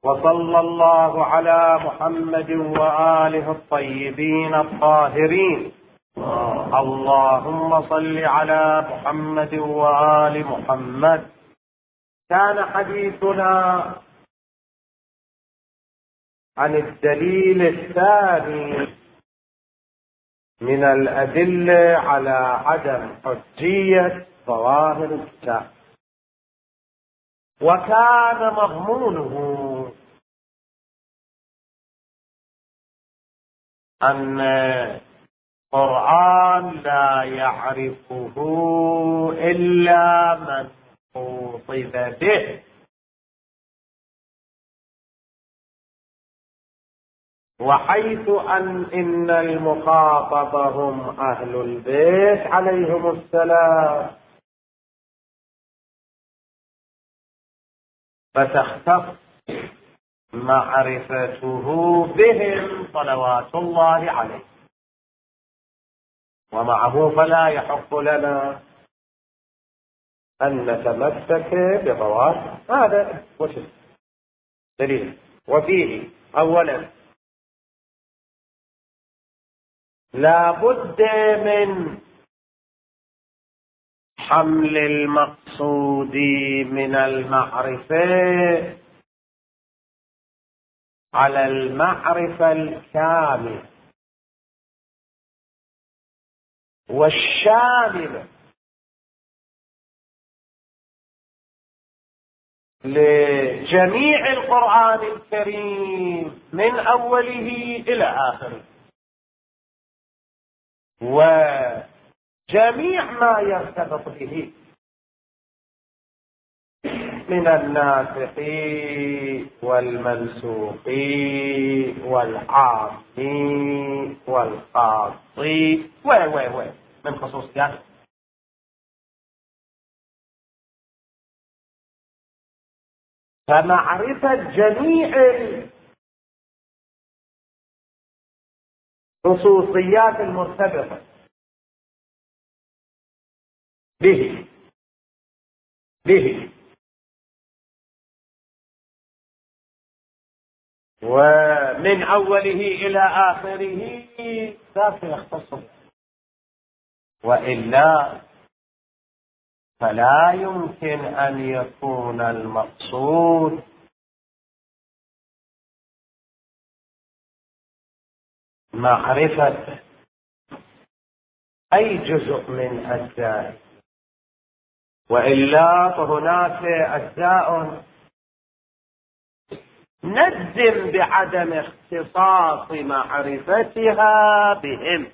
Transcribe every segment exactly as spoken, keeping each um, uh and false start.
وصلى الله على محمد وآله الطيبين الطاهرين. اللهم صل على محمد وآل محمد. كان حديثنا عن الدليل الثاني من الأدلة على عدم حجية ظواهر الكتاب، وكان مضمونه أن القرآن لا يعرفه إلا من خوطب به، وحيث أن إن المخاطب هم أهل البيت عليهم السلام، فتختص معرفته بهم صلوات الله عليه، ومعه فلا يحق لنا أن نتمسك بظواهر. هذا وجه دليل. وفيه أولا لا بد من حمل المقصود من المعرفة على المعرفة الكاملة والشاملة لجميع القرآن الكريم من أوله إلى آخره، وجميع ما يرتبط به من الناسخ والمنسوخ والعام والخاص و و و من خصوصيات. فمعرفة جميع الخصوصيات المرتبطة به به ومن أوله إلى آخره ذاك يختص به، وإلا فلا يمكن أن يكون المقصود معرفة أي جزء من أجزائه، وإلا فهناك أجزاء نجزم بعدم اختصاص معرفتها بهم،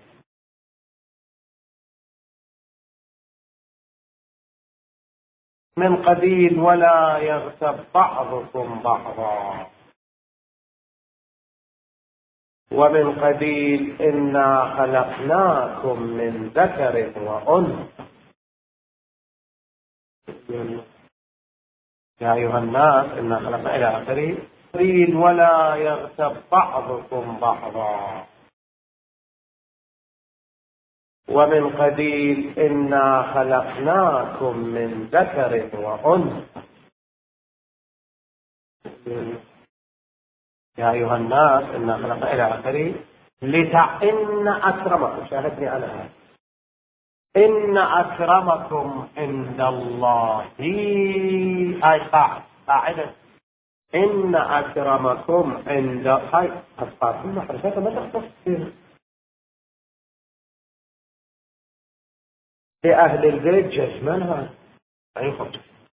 من قبيل ولا يغتب بعضكم بعضا، ومن قبيل إنا خلقناكم من ذكر وأنثى يا أيها الناس إنا خلقنا إلى آخره، قبيل ولا يغتب بعضكم بعضا، ومن قبيل إنا خلقناكم من ذكر وأنثى يا أيها الناس إنا خلقنا إلى آخره لتعن أكرمكم. شاهدني على هذا. إن أكرمكم عند الله أي قاعدة إن أكرمكم عند هاي أصحاب المعرفة ما تختص لأهل البيت جزمنها أي خطر.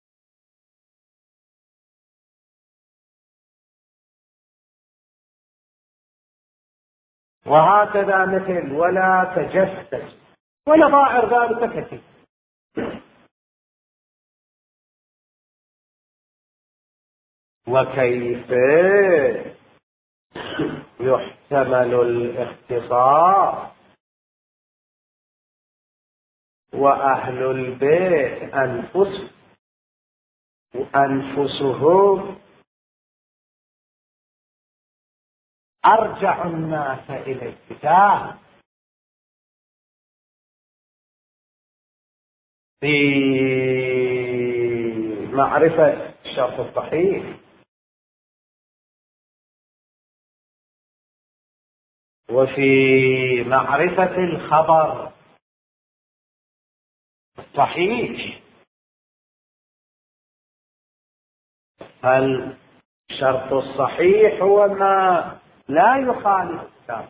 وهكذا مثل ولا تجسس ولا ضائر ذلك كثير. وكيف يحتمل الاختصاص وأهل البيت أنفس أنفسهم أرجع الناس إلى الكتاب في معرفة الشرط الصحيح وفي معرفة الخبر الصحيح، فالشرط الصحيح هو ما لا يخالف الكتاب،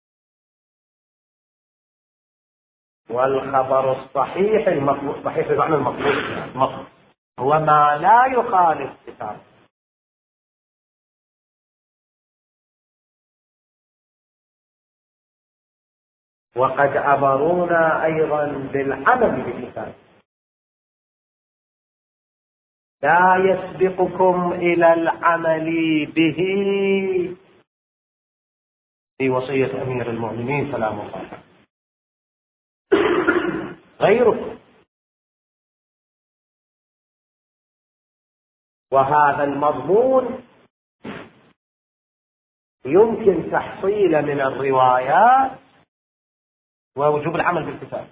والخبر الصحيح المطلوب، صحيح بمعنى المطلوب، هو ما لا يخالف الكتاب. وقد أمرونا أيضا بالعمل بالكتاب، لا يسبقكم إلى العمل به في وصية أمير المؤمنين سلام الله عليه غيركم. وهذا المضمون يمكن تحصيله من الروايات ووجوب العمل بالكتاب،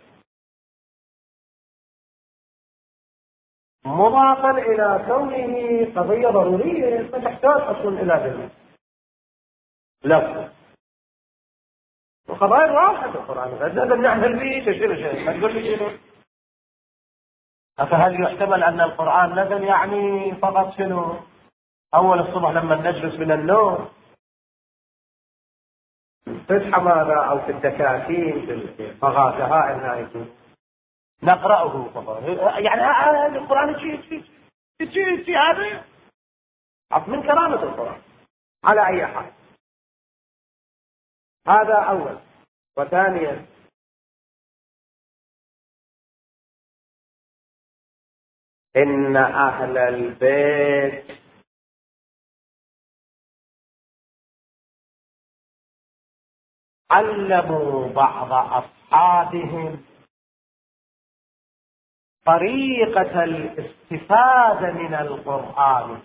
مضافا إلى كونه قضية ضرورية ما تحتاج أصلا إلى ذلك. لا، وقضايا واحدة في القرآن لازم نعمل به تشير شيء، ما تقول لي شنو. فهل يحتمل أن القرآن نزل يعني فقط شنو أول الصبح لما نجلس من النوم في الحمامة أو في الدكاكين في الفغاتها إنها نقرأه فقط، يعني هذا القرآن شيء شيء شيء شيء هذا من كرامة القرآن على أي حال. هذا أول. وثانيا إن أهل البيت علموا بعض أصحابهم طريقة الاستفادة من القرآن،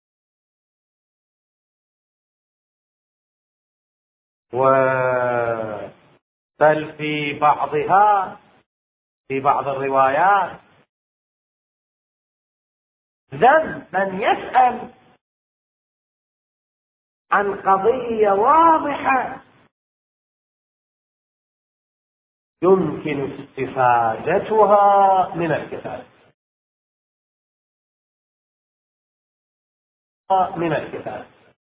و بل في بعضها في بعض الروايات ذم من يسأل عن قضية واضحة يمكن استفادتها من الكتاب من الكتاب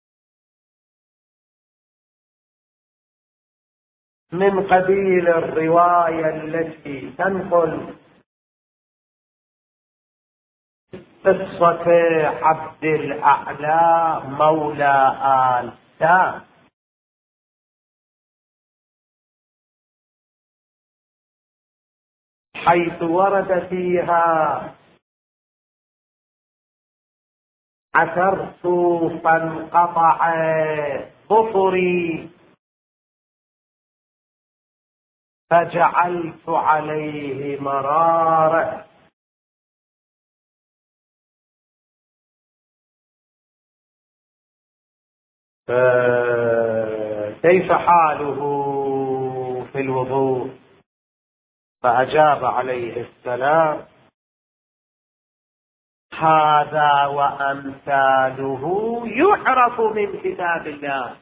من قبيل الرواية التي تنقل قصة عبد الأعلى مولى آل سام، حيث ورد فيها عثرت فانقطع ظفري فجعلت عليه مرارا. كيف حاله في الوضوء؟ فأجاب عليه السلام هذا وأمثاله يعرف من كتاب الله.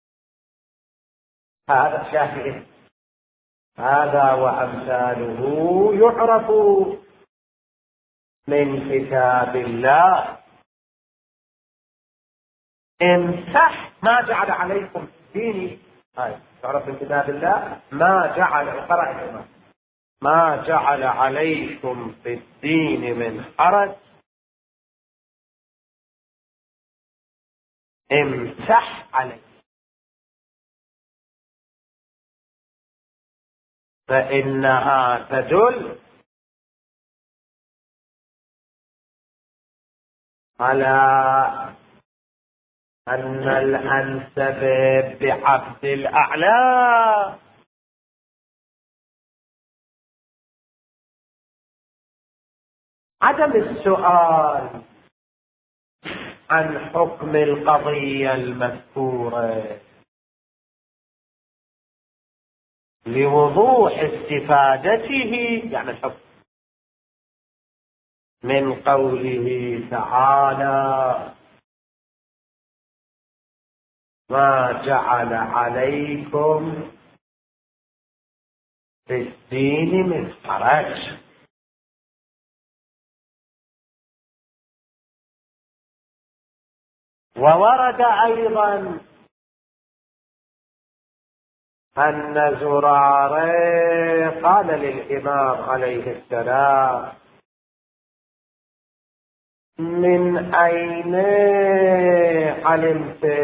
هذا الشافعي، هذا وأمثاله يعرف من كتاب الله. امسح ما جعل عليكم في الدين، هاي تعرف من كتاب الله ما جعل قرأ ما جعل عليكم في الدين من حرج امسح عليه، فإنها تدل على أن الأنسب بعبد الأعلى عدم السؤال عن حكم القضية المذكورة لوضوح استفادته، يعني الحكم من قوله تعالى ما جعل عليكم في الدين من حرج. وورد أيضا أن زرارة قال للإمام عليه السلام: من أين علمت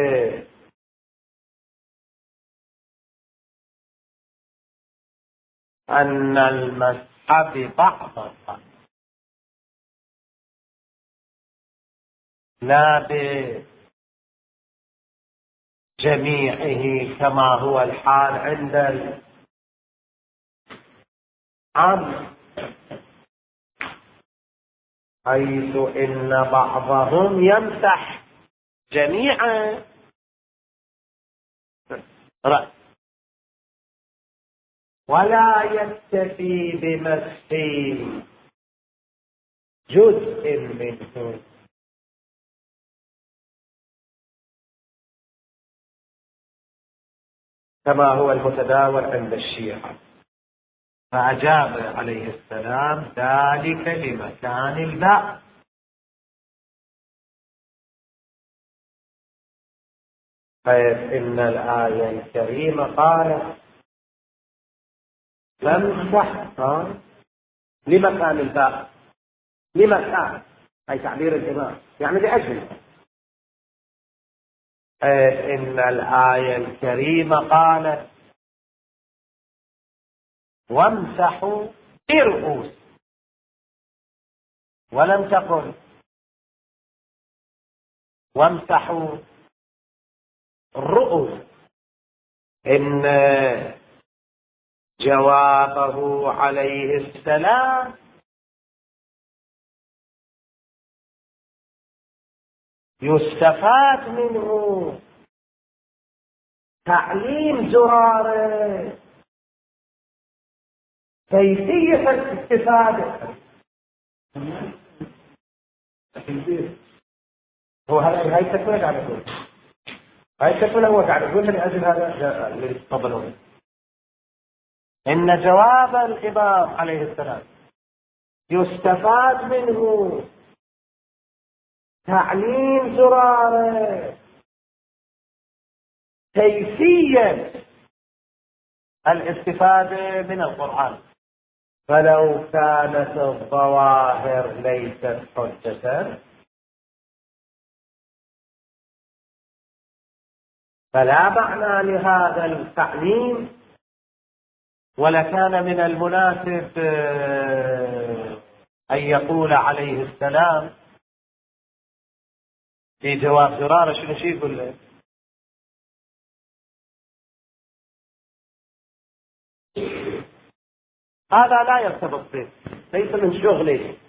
أن المسح ببعض الرأس لا بجميعه كما هو الحال عند العام، حيث إن بعضهم يمسح جميع رأس ولا يكتفي بمسح جزء منه كما هو المتداول عند الشيعة. فأجاب عليه السلام: ذلك لمكان الباء. حيث إن الآية الكريمة قالت: فامسح لمكان الباء، لمكان أي تعبير الإمام يعني لأجل. حيث إن الآية الكريمة قالت: وامسحوا برؤوس، ولم تقل وامسحوا الرؤوس. إن جوابه عليه السلام يستفاد منه تعليم زرارة كيفية الاستفادة. هو هاي التكوين قاعد يقول، هاي التكوين هو قاعد يقول من أجل هذا اللي يتفضلون. إن جواب الإمام عليه السلام يستفاد منه تعليم زرارة كيفية الاستفادة من القرآن. فلو كانت الظواهر ليست حجة فلا معنى لهذا التعليم، ولكان من المناسب أن يقول عليه السلام في جواب زرارة شنو شي يقول له؟ هذا لا يرتبط به، ليس من شغلي،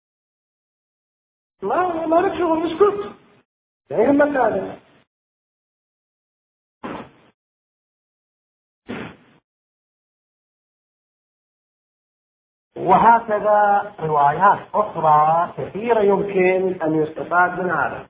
ما ما لك شغل، اسكت لا يهمك هذا. وهكذا روايات أخرى كثيرة يمكن أن يستفاد من هذا.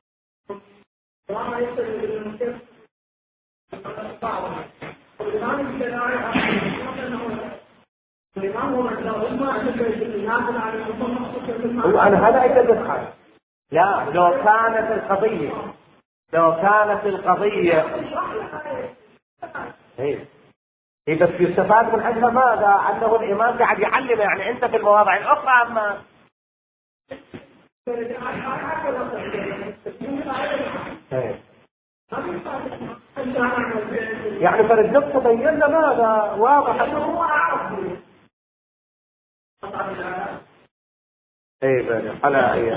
وأنا هذا أيضا لا، لو كانت القضية لو كانت القضية إيه إيه بس يستفاد من عندها ماذا؟ أنه الإمام قاعد يعلم، يعني أنت في المواضع الأخرى أما إيه. يعني فالدكتور بينا ماذا؟ واضح ايه بني على اي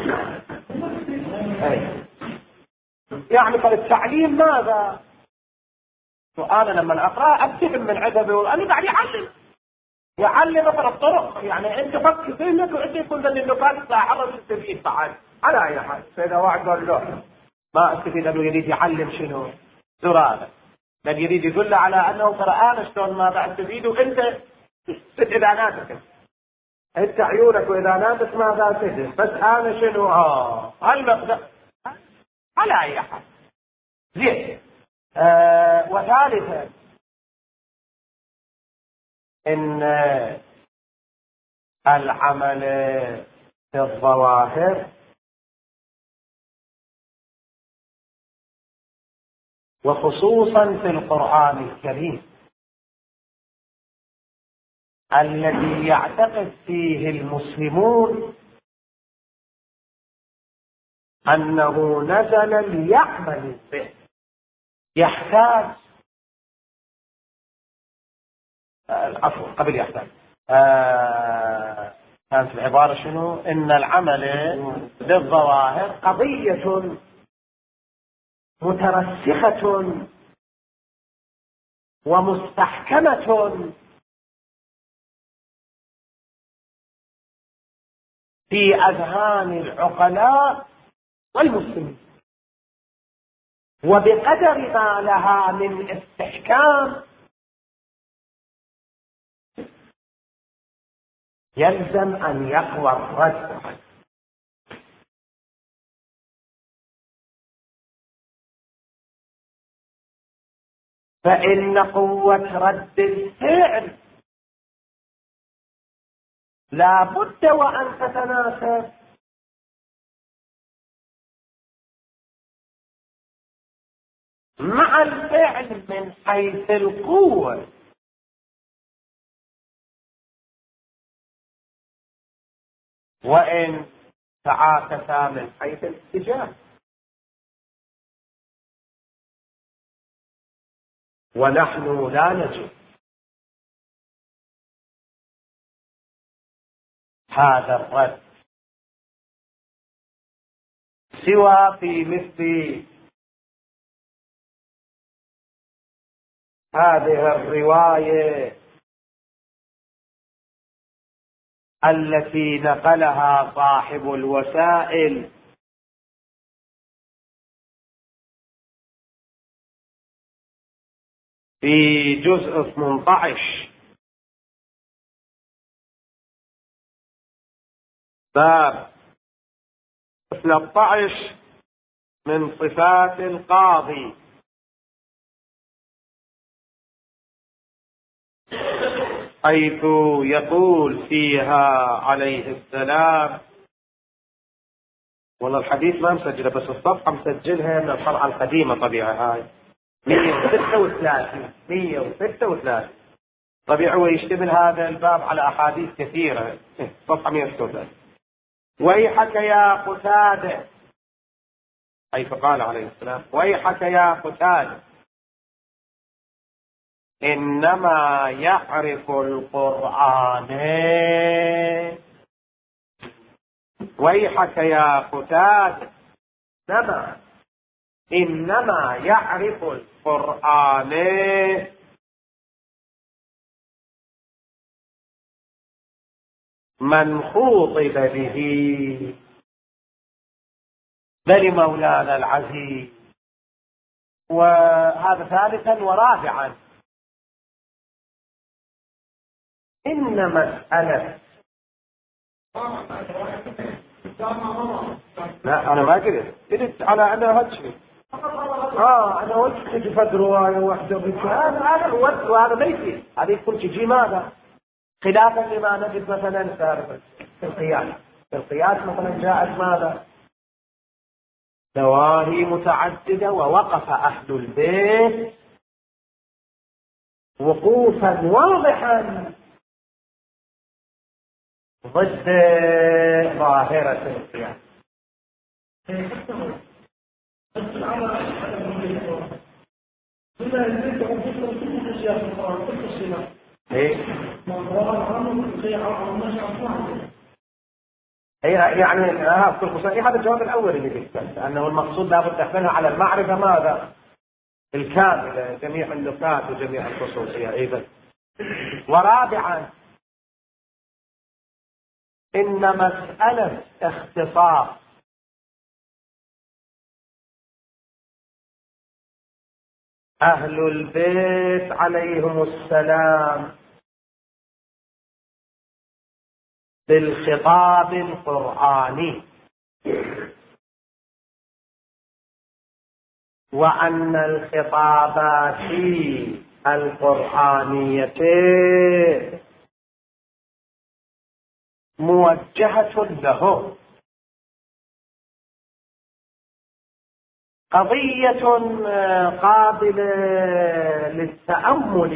ايه. يعني فالتعليم ماذا؟ سؤال لما اقرا ابتهم من عدده، انا قاعد يعلم يعلم مثلا الطرق، يعني انت فكر ذهنك وانت يكون ذا النقاط لاحظت تستفيد بعد على اي حال. فاذا واحد قال له ما استفيد انه يريد يعلم شنو زرارة، بل يريد يدل على انه ترى انا شلون ما بعد تفيد، وانت ست اذاناتك، انت عيونك واذاناتك ما ذا تدري، بس انا شنو اه المبدا على اي حال. زين آه وثالثا إن العمل في الظواهر وخصوصا في القرآن الكريم الذي يعتقد فيه المسلمون أنه نزل ليعمل به، يحتاج عفوا قبل يحتاج آه كانت العبارة شنو؟ إن العمل بالظواهر قضية مترسخة ومستحكمة في أذهان العقلاء والمسلمين، وبقدر ما لها من استحكام يلزم أن يقوى الرد، فإن قوة رد الفعل لا بد وأن تتناسب مع الفعل من حيث القوة، وإن تعاكسا من حيث الاتجاه. ونحن لا نجد هذا الرد سوى في مثل هذه الرواية التي نقلها صاحب الوسائل في جزء ثمانية عشر باب ثلاثة عشر من صفات القاضي، حيث يقول فيها عليه السلام، والله الحديث ما مسجله بس الصفحة مسجلها من الطبعة القديمة طبيعة هاي مئة وستة وثلاثين مئة وستة وثلاثين طبيعي، هو يشتمل هذا الباب على أحاديث كثيرة. صفحة مئة وستة وثلاثين. ويحك يا قتادة، حيث قال عليه السلام ويحك يا قتادة إنما يعرف القرآن، ويحك يا قتادة إنما إنما يعرف القرآن من خوطب به، بل مولانا العزيز. وهذا ثالثا. ورابعا إن مسألة لا أنا ما قلت قلت على أنا هاتشي آه أنا قلت تجي فد رواية واحدة هذا هذا الوقت، وهذا ما يصير، هذا يكون تجي ماذا خلافا لما نجد مثلا في القياس. في القياس مثلا جاءت ماذا نواهي متعددة، ووقف أهل البيت وقوفا واضحا ضد ظاهرة القياس. هي يعني هذا الجواب الأول اللي قلت أنه المقصود لابد تحملها على المعرفة ماذا الكاملة، جميع النقاط وجميع الخصوصية أيضا. ورابعا إن مسألة اختصاص أهل البيت عليهم السلام بالخطاب القرآني وأن الخطابات القرآنية موجهة له، قضية قابلة للتأمل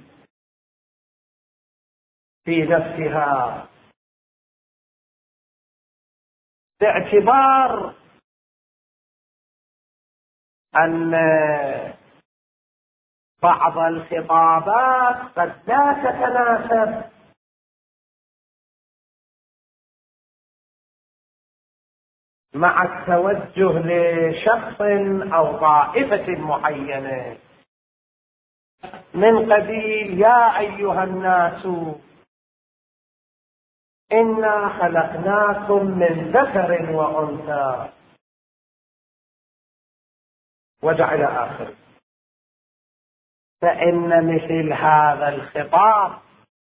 في نفسها، باعتبار أن بعض الخطابات قد لا تتناسب مع التوجه لشخص أو طائفة معينة، من قبيل يا أيها الناس إنا خلقناكم من ذكر وأنثى وجعل آخر. فإن مثل هذا الخطاب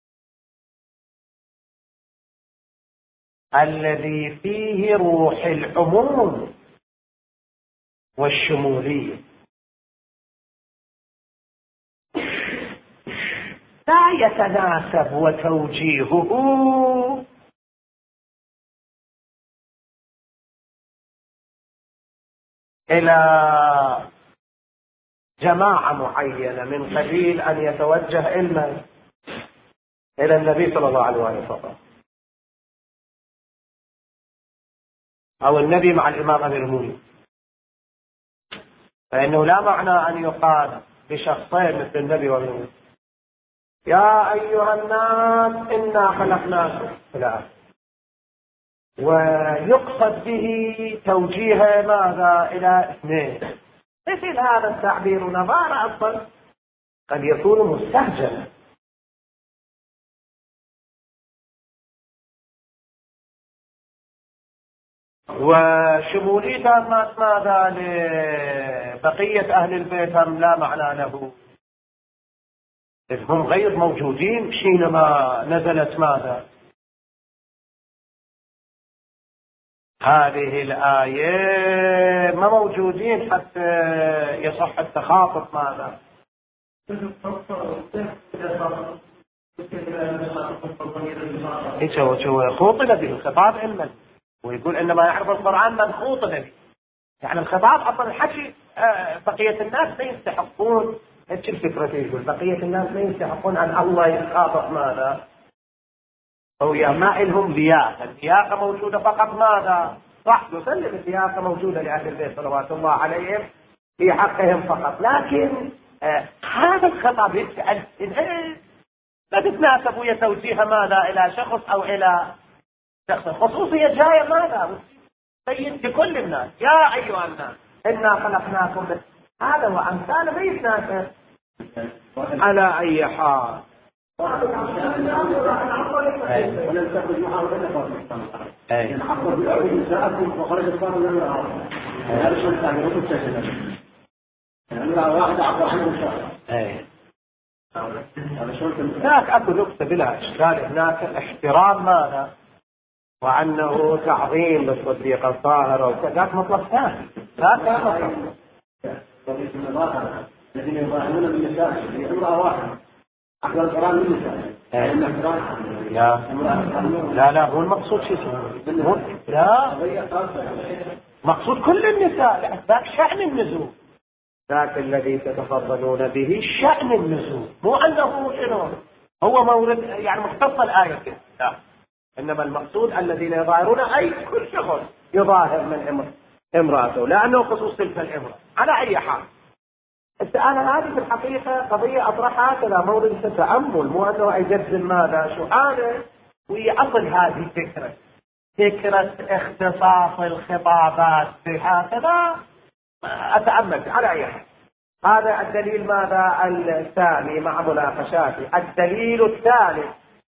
الذي فيه روح العموم والشمولية لا يتناسب وتوجيهه إلى جماعة معينة، من قبيل أن يتوجه إلى إلى النبي صلى الله عليه وسلم، أو النبي مع الإمام أمير المؤمنين. فإنه لا معنى أن يقال بشخصين مثل النبي والنبي يا أيها الناس إنا خلقناكم، لا، ويقصد به توجيه ماذا إلى اثنين. مثل هذا التعبير نظارة أصلا قد يكون مستهجنا، وشمولية ماذا لبقية أهل البيت لا معنى له، إذ هم غير موجودين حينما نزلت ماذا هذه الآية، ما موجودين حتى يصح التخاطب ماذا. ايش هو خوطب به الخطاب علما، ويقول انما يعرف القرآن من خوطب به، يعني الخطاب اصلا الحكي. بقية الناس لا يستحقون، ايش الفكرة؟ يقول بقية الناس لا يستحقون ان الله يخاطب ماذا، هو يا ما لهم لياقة، اللياقة موجودة فقط ماذا صح، يسلم اللياقة موجودة لأهل البيت صلوات الله عليهم في حقهم فقط، لكن آه هذا الخطاب يسأل لا تتناسب ويا توجيه ماذا إلى شخص أو إلى شخص، خصوصية جاية ماذا سيد لكل الناس، يا أيها الناس إنا خلقناكم من هذا وأمثاله ما يتناسب على أي حال. ولن تخرج معه الا فاطمه. اي حقا بأعوذ نساءكم وخرجت فاطمه من الارض. هذا شيء ثاني وقت تسلم. يعني واحد اعطى عنه شهر. اي هناك اكو نقطه بلا اشكال، هناك احترام ماذا وانه تعظيم للصديقه الطاهره وكذا، مطلب ثاني لا كان مطلب. الذين يظاهرون بالنساء في امراه واحده أحضر القرآن من النساء. لا لا لا هو المقصود شيء اسمه لا مقصود كل النساء، ذاك شأن النزول، ذاك الذي تتفضلون به شأن النزول، مو أنه شنو هو مورد يعني مختص الآية، لا، إنما المقصود الذين يظاهرون أي كل شخص يظاهر من امرأته، لأنه خصوص تلك الامرأة على أي حال. أنا هذه في الحقيقة قضية أطرحها كذا مورد التأمل، مو أنه يجزم ماذا شو هذا، ويعطل هذه الفكرة، فكرة اختصاص الخطابات بهكذا أتأمل على أي حال. هذا الدليل ماذا الثاني مع مناقشاته. الدليل الثالث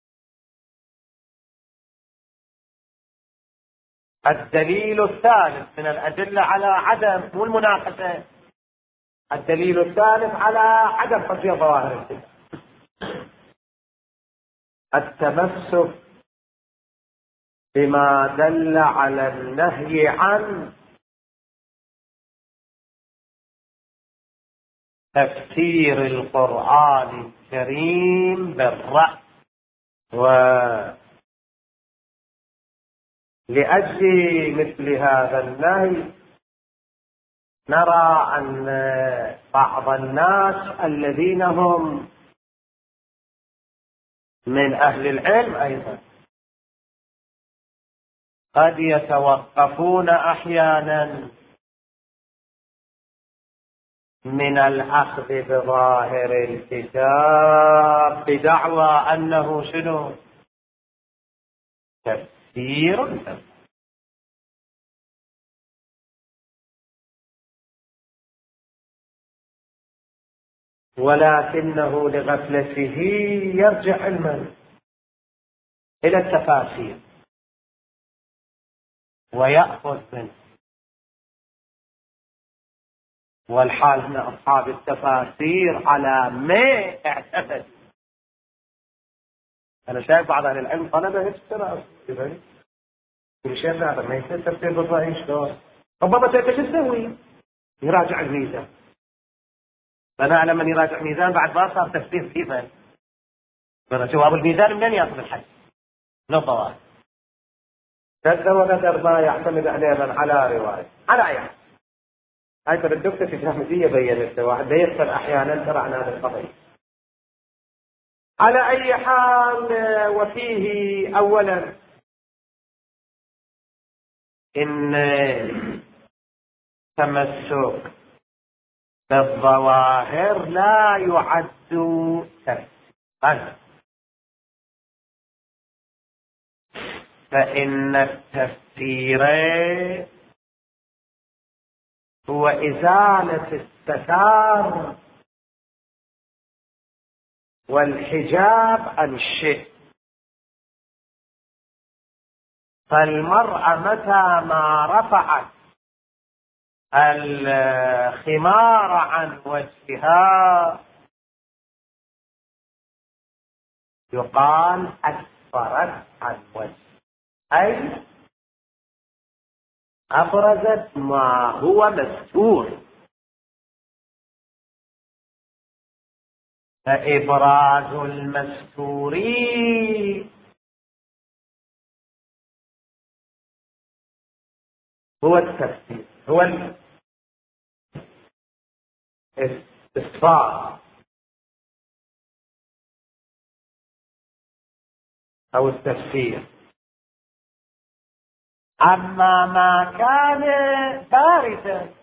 الدليل الثالث من الأدلة على عدم مو المناقشة، الدليل الثالث على عدم خشية ظواهر الفتن التمسك بما دل على النهي عن تفسير القرآن الكريم بالرأي. ولأجل مثل هذا النهي نرى أن بعض الناس الذين هم من أهل العلم أيضا قد يتوقفون أحيانا من الأخذ بظاهر الكتاب بدعوى أنه شنو؟ تفسير. ولكنه لغفلته يرجع علما إلى التفاسير ويأخذ منه، والحال من أصحاب التفاسير على ما اعتقد. أنا شايف بعض أهل العلم طلبة يفسر كل شيء هذا ما يصير تفسير بالرأي شلون؟ ربما تسوي يراجع الميزان. فأنا أعلم من يراجع الميزان بعد ما صار تفسير كيفا. جواب الميزان منين يأخذ الحديث؟ من الضوابط. كذا وقدر ما يعتمد عليه من على رواية على أي حال. هاي ترى الدكتور في الجامعية بيّنت واحد يحصل أحيانا ترى عن هذا القضية. على أي حال، وفيه أولا إن تمسك بالظواهر لا يعد تفسيرا، فإن التفسير هو إزالة الستار والحجاب عن الشيء. فالمرأة متى ما رفعت الخمار عن وجهها يقال أسفرت عن وجهها، أي أبرزت ما هو مستور. فإبراز المستور هو التفسير، هو الإسفار أو التفسير. أما ما كان بارزا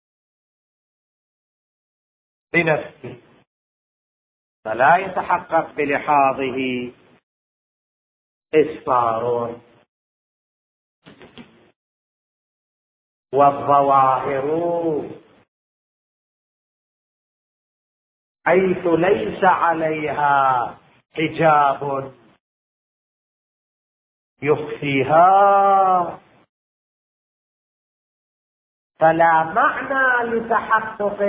بنفسه فلا يتحقق بلحاظه إسفار. والظواهر حيث ليس عليها حجاب يخفيها فلا معنى لتحقق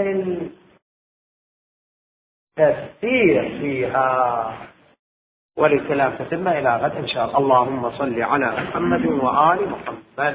التفسير فيها. وللكلام تتم إلى غد إن شاء الله. اللهم صل على محمد وآل محمد.